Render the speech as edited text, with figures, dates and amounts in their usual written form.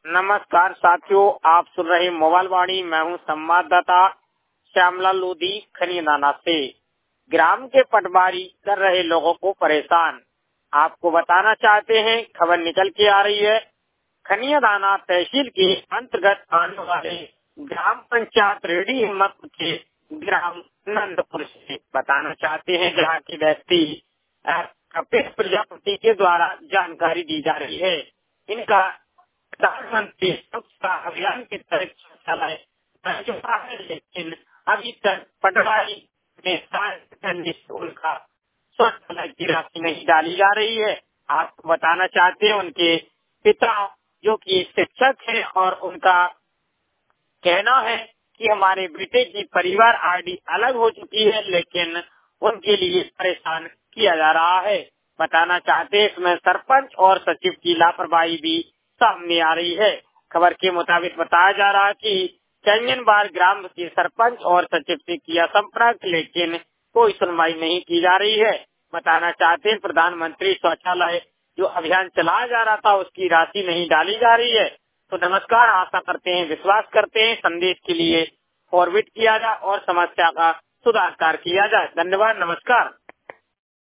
नमस्कार साथियों, आप सुन रहे मोबाइल वाणी। मैं हूं संवाददाता श्यामलाल लोधी खनियादाना से। ग्राम के पटवारी कर रहे लोगों को परेशान। आपको बताना चाहते हैं, खबर निकल के आ रही है। खनियादाना तहसील के अंतर्गत आने वाले ग्राम पंचायत रेडी हिम्मत के ग्राम नंदपुर से बताना चाहते हैं, जहाँ के व्यक्ति कपिल प्रजापति के द्वारा जानकारी दी जा रही है। इनका प्रधानमंत्री स्वच्छता अभियान के तहत शौचालय बन चुका है, लेकिन अभी तक पटवारी में स्कूल का शौचालय की राशि नहीं डाली जा रही है। आपको बताना चाहते हैं, उनके पिता जो कि शिक्षक है और उनका कहना है कि हमारे बेटे की परिवार आरडी अलग हो चुकी है, लेकिन उनके लिए परेशान किया जा रहा है। बताना चाहते हैं, इसमें सरपंच और सचिव की लापरवाही भी सामने आ रही है। खबर के मुताबिक बताया जा रहा है कि कई बार ग्राम के सरपंच और सचिव से किया संपर्क, लेकिन कोई सुनवाई नहीं की जा रही है। बताना चाहते हैं, प्रधानमंत्री शौचालय जो अभियान चलाया जा रहा था, उसकी राशि नहीं डाली जा रही है। तो नमस्कार, आशा करते हैं, विश्वास करते हैं संदेश के लिए फॉरवर्ड किया जाए और समस्या का सुधार किया जाए। धन्यवाद, नमस्कार।